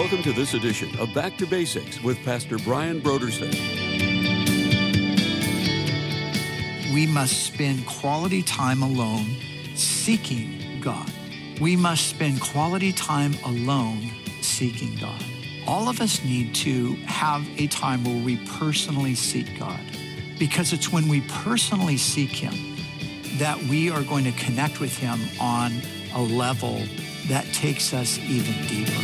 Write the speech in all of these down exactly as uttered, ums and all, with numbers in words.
Welcome to this edition of Back to Basics with Pastor Brian Brodersen. We must spend quality time alone seeking God. We must spend quality time alone seeking God. All of us need to have a time where we personally seek God, because it's when we personally seek Him that we are going to connect with Him on a level that takes us even deeper.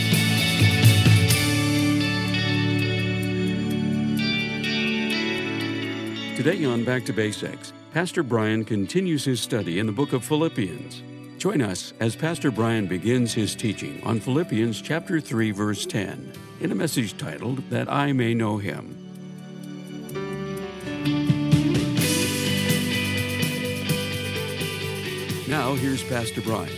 Today on Back to Basics, Pastor Brian continues his study in the book of Philippians. Join us as Pastor Brian begins his teaching on Philippians chapter three, verse ten, in a message titled, That I May Know Him. Now, here's Pastor Brian.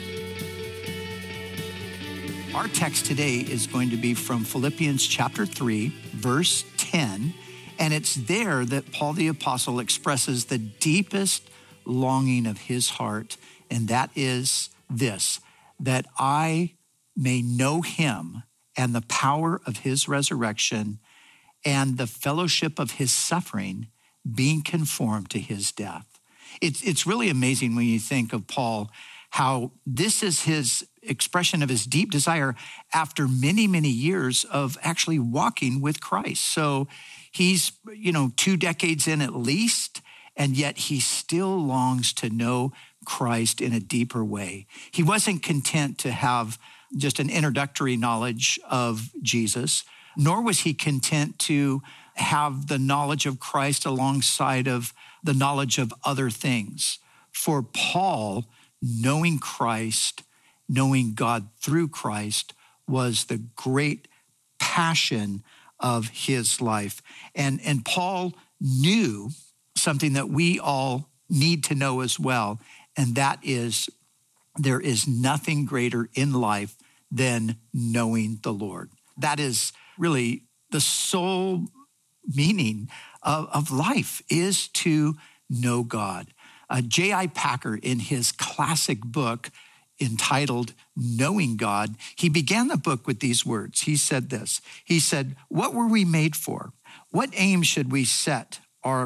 Our text today is going to be from Philippians chapter three, verse ten, and it's there that Paul the Apostle expresses the deepest longing of his heart, and that is this, that I may know Him and the power of His resurrection and the fellowship of His suffering, being conformed to His death. It's, it's really amazing when you think of Paul, how this is his expression of his deep desire after many, many years of actually walking with Christ. So he's, you know, two decades in at least, and yet he still longs to know Christ in a deeper way. He wasn't content to have just an introductory knowledge of Jesus, nor was he content to have the knowledge of Christ alongside of the knowledge of other things. For Paul, knowing Christ, knowing God through Christ was the great passion of his life. And, and Paul knew something that we all need to know as well, and that is there is nothing greater in life than knowing the Lord. That is really the sole meaning of, of life, is to know God. Uh, J I Packer, in his classic book entitled Knowing God, he began the book with these words. He said this, he said, "What were we made for? What aim should we set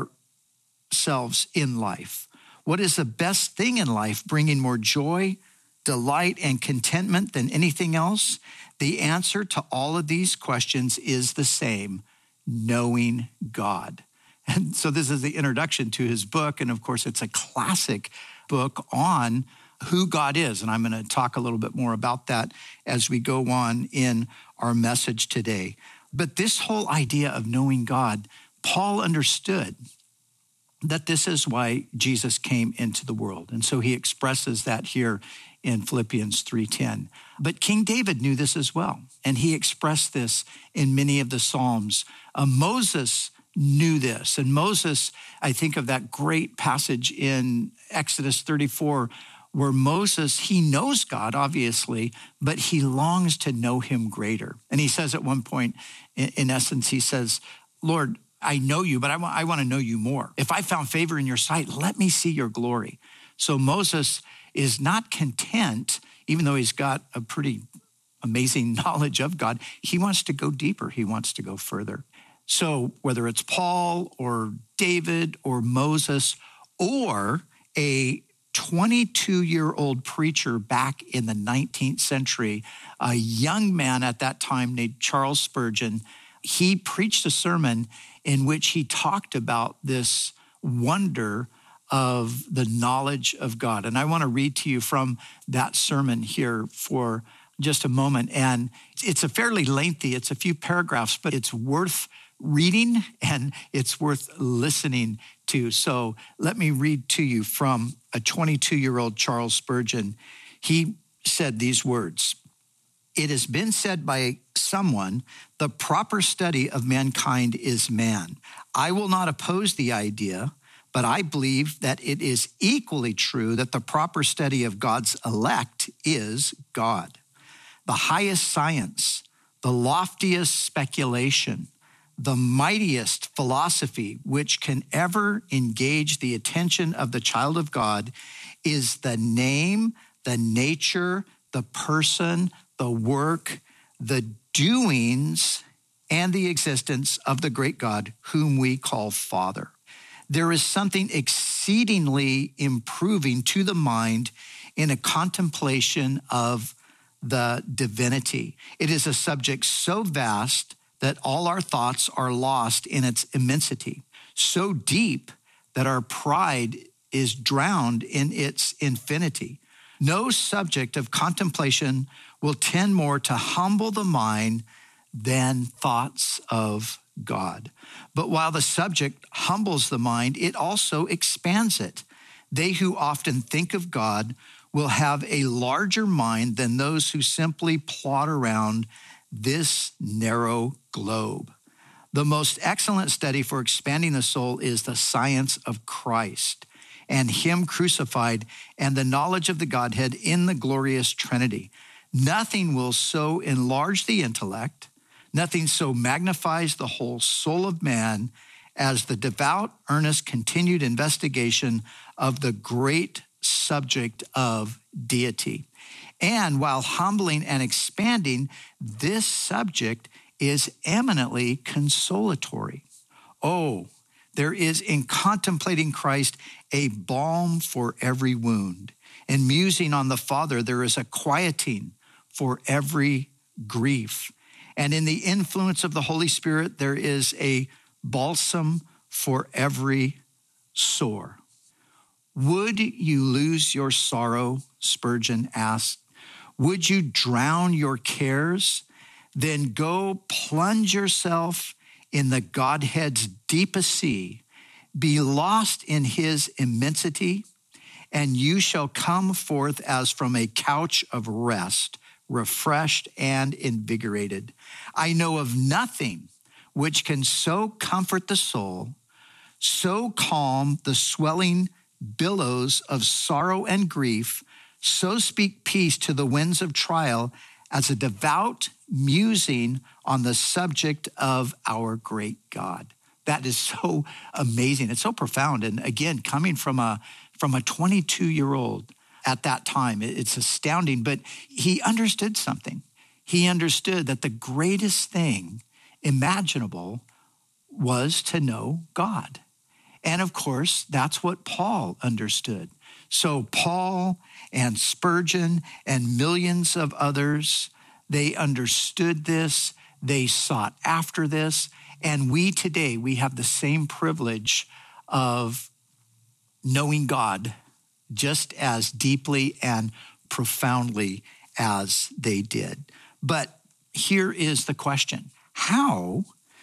ourselves in life? What is the best thing in life, bringing more joy, delight, and contentment than anything else?" The answer to all of these questions is the same: knowing God. And so this is the introduction to his book. And of course, it's a classic book on who God is. And I'm going to talk a little bit more about that as we go on in our message today. But this whole idea of knowing God, Paul understood that this is why Jesus came into the world. And so he expresses that here in Philippians three ten. But King David knew this as well, and he expressed this in many of the Psalms. Uh, Moses knew this, and Moses, I think of that great passage in Exodus thirty-four, where Moses, he knows God, obviously, but he longs to know Him greater. And he says at one point, in, in essence, he says, "Lord, I know you, but I want, I want to know you more. If I found favor in your sight, let me see your glory." So Moses is not content, even though he's got a pretty amazing knowledge of God. He wants to go deeper. He wants to go further. So whether it's Paul or David or Moses or a twenty-two-year-old preacher back in the nineteenth century, a young man at that time named Charles Spurgeon, he preached a sermon in which he talked about this wonder of the knowledge of God. And I want to read to you from that sermon here for just a moment. And it's a fairly lengthy, it's a few paragraphs, but it's worth reading and it's worth listening to. So let me read to you from a twenty-two-year-old Charles Spurgeon. He said these words: "It has been said by someone, the proper study of mankind is man. I will not oppose the idea, but I believe that it is equally true that the proper study of God's elect is God. The highest science, the loftiest speculation, the mightiest philosophy which can ever engage the attention of the child of God is the name, the nature, the person, the work, the doings and the existence of the great God whom we call Father. There is something exceedingly improving to the mind in a contemplation of the divinity. It is a subject so vast that all our thoughts are lost in its immensity, so deep that our pride is drowned in its infinity. No subject of contemplation will tend more to humble the mind than thoughts of God. But while the subject humbles the mind, it also expands it. They who often think of God will have a larger mind than those who simply plod around this narrow globe. The most excellent study for expanding the soul is the science of Christ and him crucified and the knowledge of the Godhead in the glorious Trinity. Nothing will so enlarge the intellect, nothing so magnifies the whole soul of man as the devout, earnest, continued investigation of the great subject of deity. And while humbling and expanding, this subject is eminently consolatory. Oh, there is in contemplating Christ a balm for every wound. In musing on the Father, there is a quieting for every grief. And in the influence of the Holy Spirit, there is a balsam for every sore. Would you lose your sorrow? Spurgeon asked. Would you drown your cares? Then go plunge yourself in the Godhead's deepest sea. Be lost in his immensity, and you shall come forth as from a couch of rest, refreshed and invigorated. I know of nothing which can so comfort the soul, so calm the swelling billows of sorrow and grief, so speak peace to the winds of trial as a devout musing on the subject of our great God. That is so amazing. It's so profound. And again, coming from a from a twenty-two-year-old at that time, it's astounding. But he understood something. He understood that the greatest thing imaginable was to know God. And of course, that's what Paul understood. So Paul and Spurgeon and millions of others, they understood this. They sought after this. And we today, we have the same privilege of knowing God just as deeply and profoundly as they did. But here is the question. How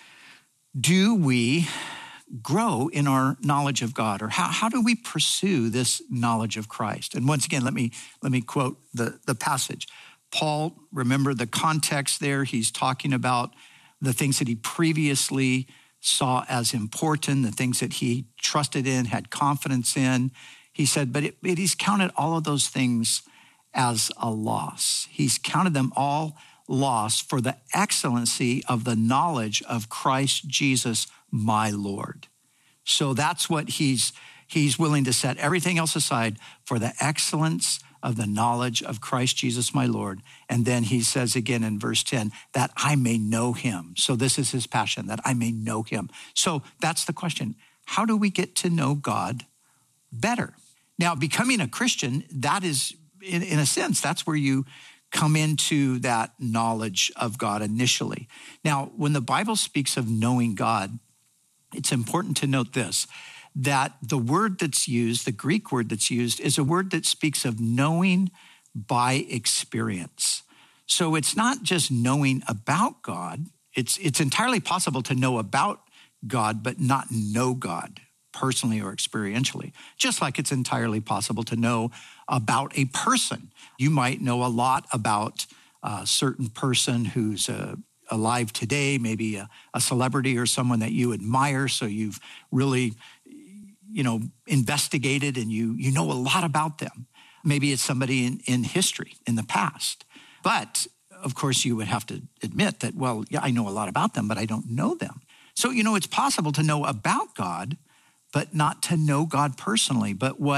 do we grow in our knowledge of God? Or how, how do we pursue this knowledge of Christ? And once again, let me let me quote the, the passage. Paul, remember the context there, he's talking about the things that he previously saw as important, the things that he trusted in, had confidence in. He said, but it, it, he's counted all of those things as a loss. He's counted them all loss for the excellency of the knowledge of Christ Jesus, my Lord. So that's what he's he's willing to set everything else aside for the excellence of the knowledge of Christ Jesus, my Lord. And then he says again in verse ten, that I may know him. So this is his passion, that I may know him. So that's the question. How do we get to know God better? Now, becoming a Christian, that is, in, in a sense, that's where you come into that knowledge of God initially. Now, when the Bible speaks of knowing God, it's important to note this, that the word that's used, the Greek word that's used, is a word that speaks of knowing by experience. So it's not just knowing about God. It's, it's entirely possible to know about God, but not know God personally or experientially, just like it's entirely possible to know about a person. You might know a lot about a certain person who's uh, alive today, maybe a, a celebrity or someone that you admire, so you've really you know, investigated and you you know a lot about them. Maybe it's somebody in, in history, in the past. But, of course, you would have to admit that, well, yeah, I know a lot about them, but I don't know them. So, you know, it's possible to know about God, but not to know God personally. But what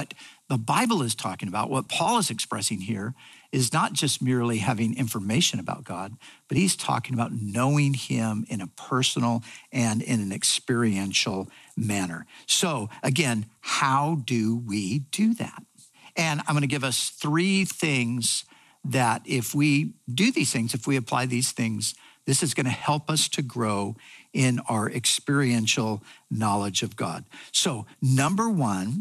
the Bible is talking about, what Paul is expressing here, is not just merely having information about God, but he's talking about knowing him in a personal and in an experiential manner. So again, how do we do that? And I'm going to give us three things that if we do these things, if we apply these things, this is going to help us to grow in our experiential knowledge of God. So number one,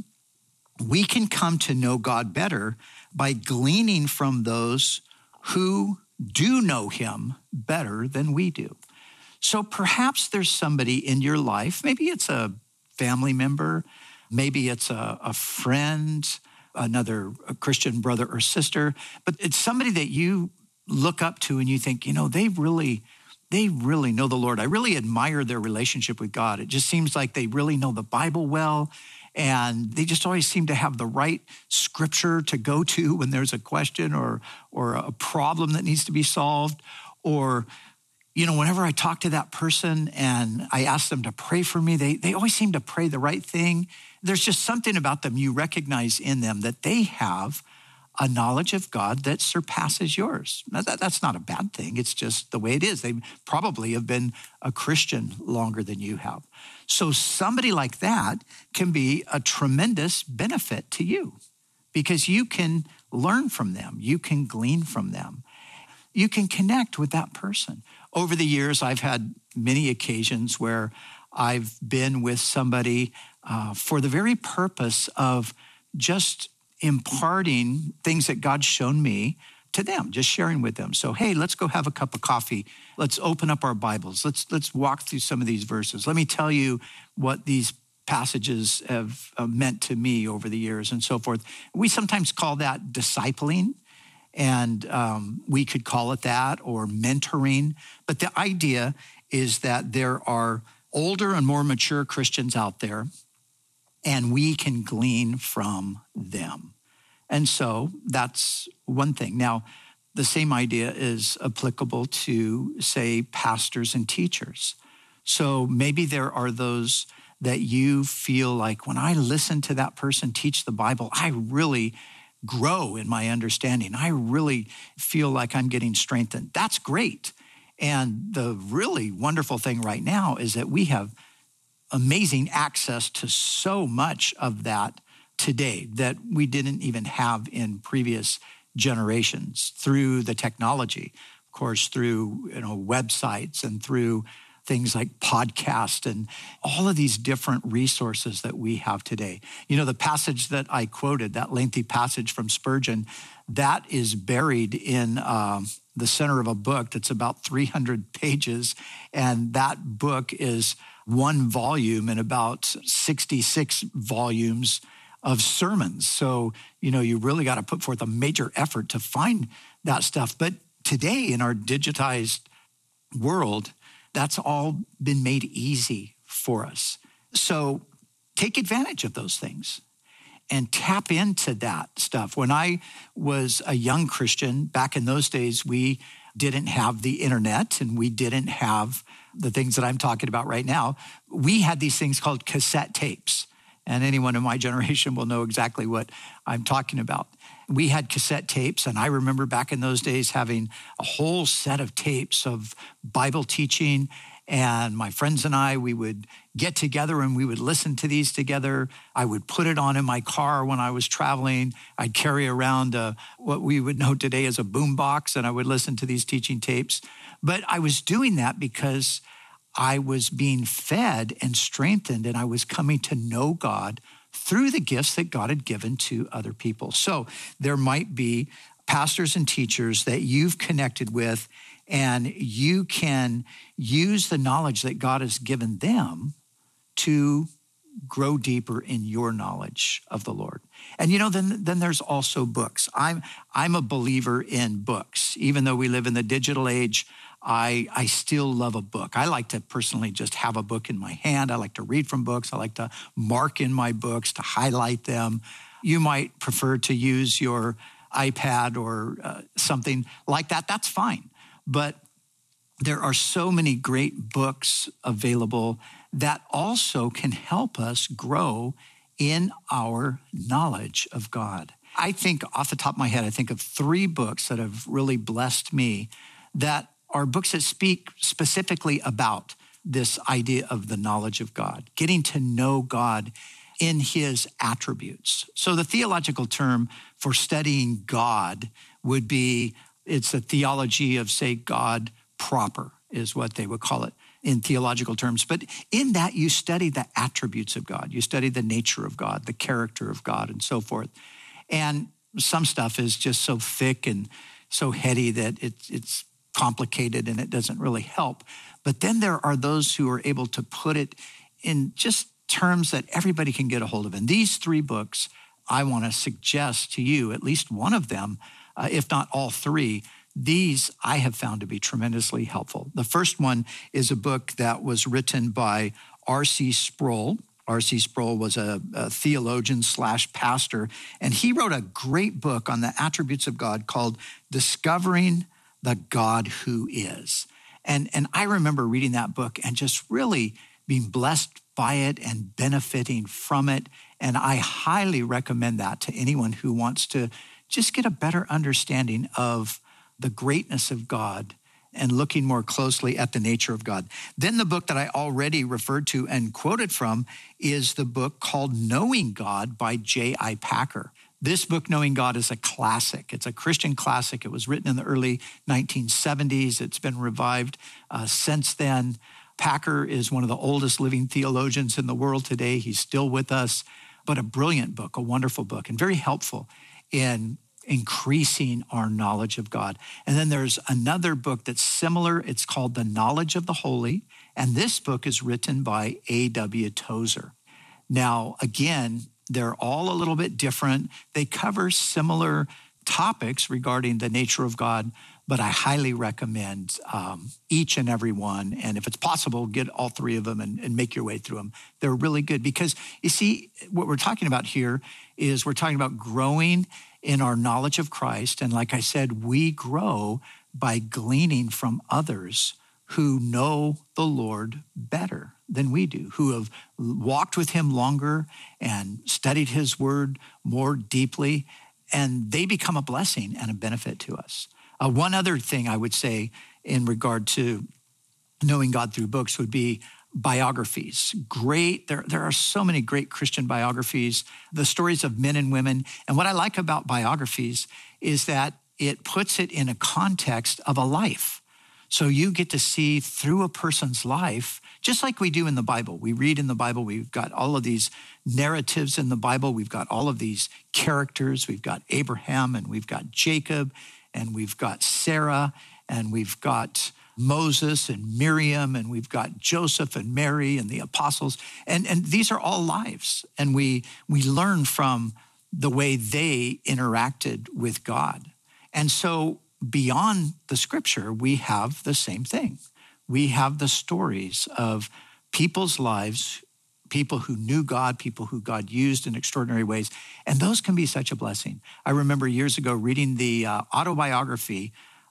we can come to know God better by gleaning from those who do know him better than we do. So perhaps there's somebody in your life, maybe it's a family member, maybe it's a, a friend, another a Christian brother or sister, but it's somebody that you look up to and you think, you know, they really, they really know the Lord. I really admire their relationship with God. It just seems like they really know the Bible well. And they just always seem to have the right scripture to go to when there's a question or or a problem that needs to be solved. Or, you know, whenever I talk to that person and I ask them to pray for me, they, they always seem to pray the right thing. There's just something about them you recognize in them that they have a knowledge of God that surpasses yours. Now, that, that's not a bad thing. It's just the way it is. They probably have been a Christian longer than you have. So somebody like that can be a tremendous benefit to you because you can learn from them. You can glean from them. You can connect with that person. Over the years, I've had many occasions where I've been with somebody uh, for the very purpose of just imparting things that God's shown me to them, just sharing with them. So, hey, let's go have a cup of coffee. Let's open up our Bibles. Let's let's walk through some of these verses. Let me tell you what these passages have uh, meant to me over the years and so forth. We sometimes call that discipling, and um, we could call it that or mentoring. But the idea is that there are older and more mature Christians out there, and we can glean from them. And so that's one thing. Now, the same idea is applicable to, say, pastors and teachers. So maybe there are those that you feel like, when I listen to that person teach the Bible, I really grow in my understanding. I really feel like I'm getting strengthened. That's great. And the really wonderful thing right now is that we have amazing access to so much of that today that we didn't even have in previous generations through the technology, of course, through you know websites and through things like podcasts and all of these different resources that we have today. You know, the passage that I quoted, that lengthy passage from Spurgeon, that is buried in uh, the center of a book that's about three hundred pages. And that book is one volume in about sixty-six volumes of sermons. So, you know, you really got to put forth a major effort to find that stuff. But today in our digitized world, that's all been made easy for us. So take advantage of those things and tap into that stuff. When I was a young Christian, back in those days, we didn't have the internet and we didn't have the things that I'm talking about right now. We had these things called cassette tapes. And anyone in my generation will know exactly what I'm talking about. We had cassette tapes, and I remember back in those days having a whole set of tapes of Bible teaching, and my friends and I, we would get together and we would listen to these together. I would put it on in my car when I was traveling. I'd carry around a, what we would know today as a boom box, and I would listen to these teaching tapes. But I was doing that because I was being fed and strengthened, and I was coming to know God through the gifts that God had given to other people. So there might be pastors and teachers that you've connected with, and you can use the knowledge that God has given them to grow deeper in your knowledge of the Lord. And you know, then, then there's also books. I'm, I'm a believer in books. Even though we live in the digital age, I, I still love a book. I like to personally just have a book in my hand. I like to read from books. I like to mark in my books, to highlight them. You might prefer to use your iPad or uh, something like that. That's fine. But there are so many great books available that also can help us grow in our knowledge of God. I think off the top of my head, I think of three books that have really blessed me that are books that speak specifically about this idea of the knowledge of God, getting to know God in his attributes. So the theological term for studying God would be, it's a theology of, say, God proper is what they would call it in theological terms. But in that, you study the attributes of God. You study the nature of God, the character of God, and so forth. And some stuff is just so thick and so heady that it's, it's complicated and it doesn't really help. But then there are those who are able to put it in just terms that everybody can get a hold of. And these three books, I want to suggest to you, at least one of them, uh, if not all three, these I have found to be tremendously helpful. The first one is a book that was written by R C Sproul. R C Sproul was a, a theologian slash pastor, and he wrote a great book on the attributes of God called Discovering the God Who Is. And, and I remember reading that book and just really being blessed by it and benefiting from it. And I highly recommend that to anyone who wants to just get a better understanding of the greatness of God and looking more closely at the nature of God. Then the book that I already referred to and quoted from is the book called Knowing God by J I Packer. This book, Knowing God, is a classic. It's a Christian classic. It was written in the early nineteen seventies. It's been revived uh, since then. Packer is one of the oldest living theologians in the world today. He's still with us, but a brilliant book, a wonderful book, and very helpful in increasing our knowledge of God. And then there's another book that's similar. It's called The Knowledge of the Holy, and this book is written by A W Tozer. Now, again, they're all a little bit different. They cover similar topics regarding the nature of God, but I highly recommend um, each and every one. And if it's possible, get all three of them and, and make your way through them. They're really good because, you see, what we're talking about here is we're talking about growing in our knowledge of Christ. And like I said, we grow by gleaning from others who know the Lord better than we do, who have walked with him longer and studied his word more deeply, and they become a blessing and a benefit to us. Uh, one other thing I would say in regard to knowing God through books would be biographies. Great, there, there are so many great Christian biographies, the stories of men and women. And what I like about biographies is that it puts it in a context of a life. So you get to see through a person's life, just like we do in the Bible. We read in the Bible, we've got all of these narratives in the Bible. We've got all of these characters. We've got Abraham and we've got Jacob and we've got Sarah and we've got Moses and Miriam, and we've got Joseph and Mary and the apostles. And, and these are all lives. And we, we learn from the way they interacted with God. And so beyond the scripture, we have the same thing. We have the stories of people's lives, people who knew God, people who God used in extraordinary ways. And those can be such a blessing. I remember years ago reading the uh, autobiography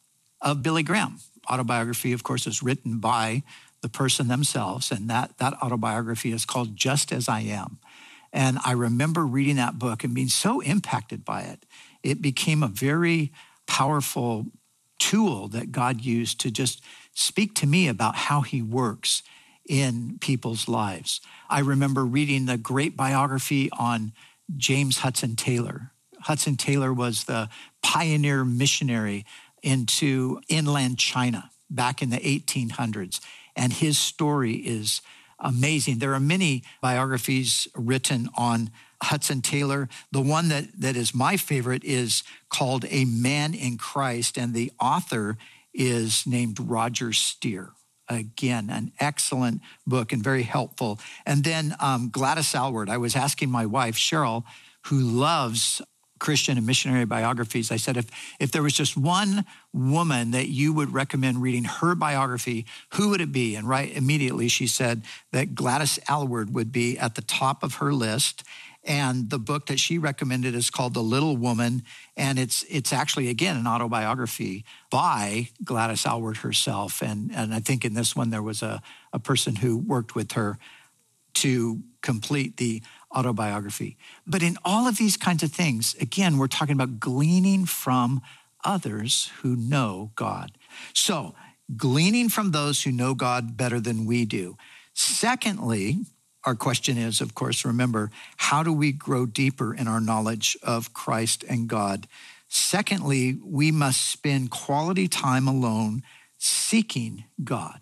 of Billy Graham. Autobiography, of course, is written by the person themselves, and that, that autobiography is called Just As I Am. And I remember reading that book and being so impacted by it. It became a very powerful tool that God used to just speak to me about how he works in people's lives. I remember reading the great biography on James Hudson Taylor. Hudson Taylor was the pioneer missionary into inland China back in the eighteen hundreds. And his story is amazing. There are many biographies written on Hudson Taylor. The one that, that is my favorite is called A Man in Christ, and the author is named Roger Steer. Again, an excellent book and very helpful. And then um, Gladys Aylward. I was asking my wife, Cheryl, who loves Christian and missionary biographies. I said, if, if there was just one woman that you would recommend reading her biography, who would it be? And right immediately she said that Gladys Aylward would be at the top of her list. And the book that she recommended is called The Little Woman. And it's it's actually, again, an autobiography by Gladys Aylward herself. And, and I think in this one, there was a, a person who worked with her to complete the autobiography. But in all of these kinds of things, again, we're talking about gleaning from others who know God. So, gleaning from those who know God better than we do. Secondly, our question is, of course, remember, how do we grow deeper in our knowledge of Christ and God? Secondly, we must spend quality time alone seeking God.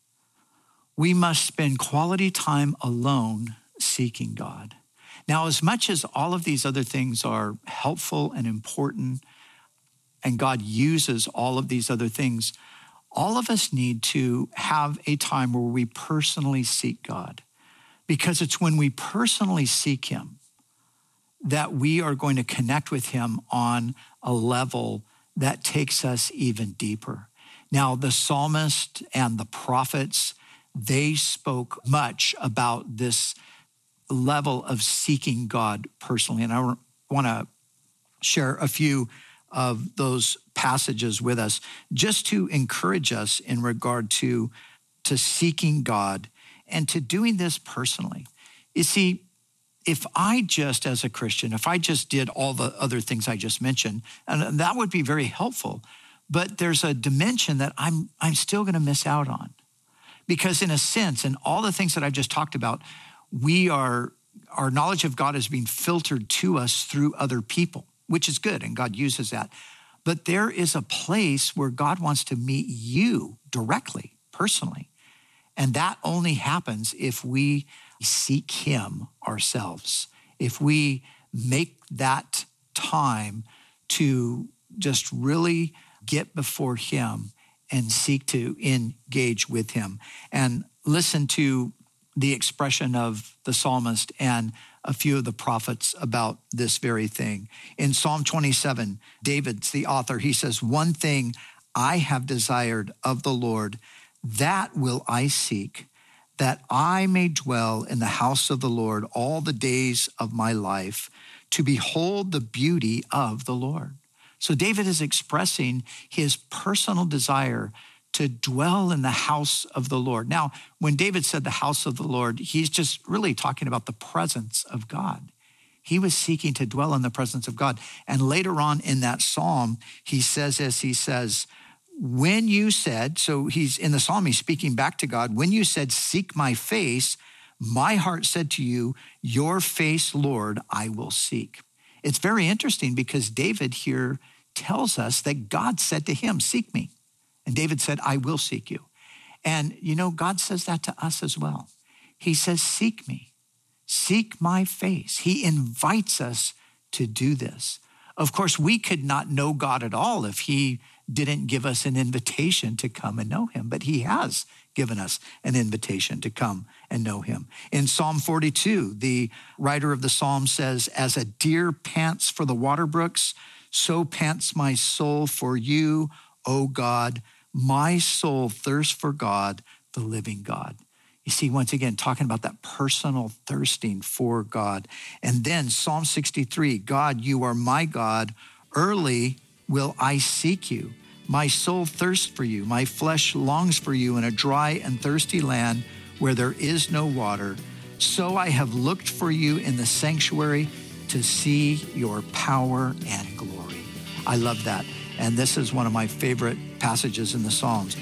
We must spend quality time alone seeking God. Now, as much as all of these other things are helpful and important, and God uses all of these other things, all of us need to have a time where we personally seek God, because it's when we personally seek him that we are going to connect with him on a level that takes us even deeper. Now, the psalmist and the prophets, they spoke much about this level of seeking God personally. And I want to share a few of those passages with us just to encourage us in regard to, to seeking God and to doing this personally. You see, if I just, as a Christian, if I just did all the other things I just mentioned, and that would be very helpful, but there's a dimension that I'm, I'm still going to miss out on. Because in a sense, in all the things that I just talked about, we are, our knowledge of God is being filtered to us through other people, which is good, and God uses that. But there is a place where God wants to meet you directly, personally. And that only happens if we seek him ourselves, if we make that time to just really get before him and seek to engage with him. And listen to the expression of the psalmist and a few of the prophets about this very thing. In Psalm twenty-seven, David's the author. He says, "One thing I have desired of the Lord, that will I seek, that I may dwell in the house of the Lord all the days of my life, to behold the beauty of the Lord." So David is expressing his personal desire to dwell in the house of the Lord. Now, when David said the house of the Lord, he's just really talking about the presence of God. He was seeking to dwell in the presence of God. And later on in that psalm, he says this, he says, when you said, so he's in the psalm, he's speaking back to God, when you said, seek my face, my heart said to you, your face, Lord, I will seek. It's very interesting because David here tells us that God said to him, seek me. And David said, I will seek you. And you know, God says that to us as well. He says, seek me, seek my face. He invites us to do this. Of course, we could not know God at all if he didn't give us an invitation to come and know him, but he has given us an invitation to come and know him. In Psalm forty-two, the writer of the Psalm says, as a deer pants for the water brooks, so pants my soul for you, O God. My soul thirsts for God, the living God. You see, once again, talking about that personal thirsting for God. And then Psalm sixty-three, God, you are my God. Early will I seek you. My soul thirsts for you. My flesh longs for you in a dry and thirsty land where there is no water. So I have looked for you in the sanctuary to see your power and glory. I love that. And this is one of my favorite passages in the Psalms.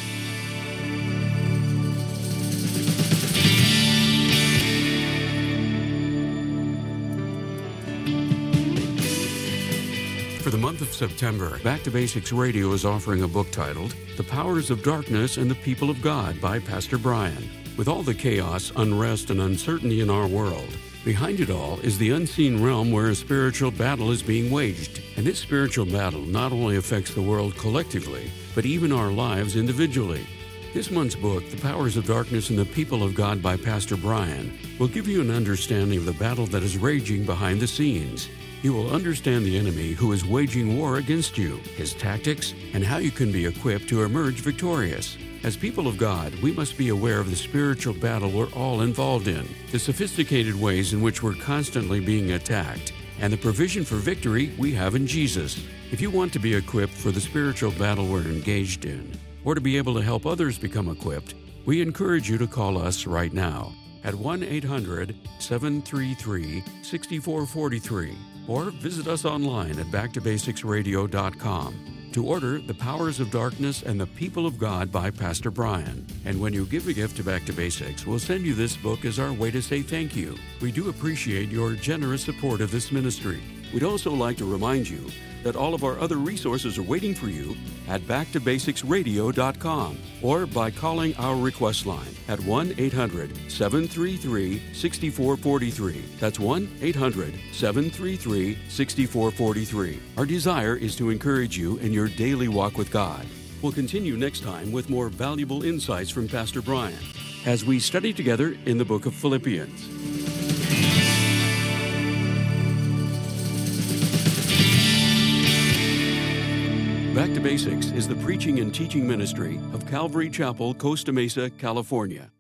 For the month of September, Back to Basics Radio is offering a book titled The Powers of Darkness and the People of God by Pastor Brian. With all the chaos, unrest, and uncertainty in our world, behind it all is the unseen realm where a spiritual battle is being waged. And this spiritual battle not only affects the world collectively, but even our lives individually. This month's book, The Powers of Darkness and the People of God by Pastor Brian, will give you an understanding of the battle that is raging behind the scenes. You will understand the enemy who is waging war against you, his tactics, and how you can be equipped to emerge victorious. As people of God, we must be aware of the spiritual battle we're all involved in, the sophisticated ways in which we're constantly being attacked, and the provision for victory we have in Jesus. If you want to be equipped for the spiritual battle we're engaged in, or to be able to help others become equipped, we encourage you to call us right now at one eight hundred, seven three three, six four four three or visit us online at back to basics radio dot com to order The Powers of Darkness and the People of God by Pastor Brian. And when you give a gift to Back to Basics, we'll send you this book as our way to say thank you. We do appreciate your generous support of this ministry. We'd also like to remind you that all of our other resources are waiting for you at back to basics radio dot com or by calling our request line at one eight hundred, seven three three, six four four three. That's one eight hundred, seven three three, six four four three. Our desire is to encourage you in your daily walk with God. We'll continue next time with more valuable insights from Pastor Brian as we study together in the book of Philippians. Back to Basics is the preaching and teaching ministry of Calvary Chapel, Costa Mesa, California.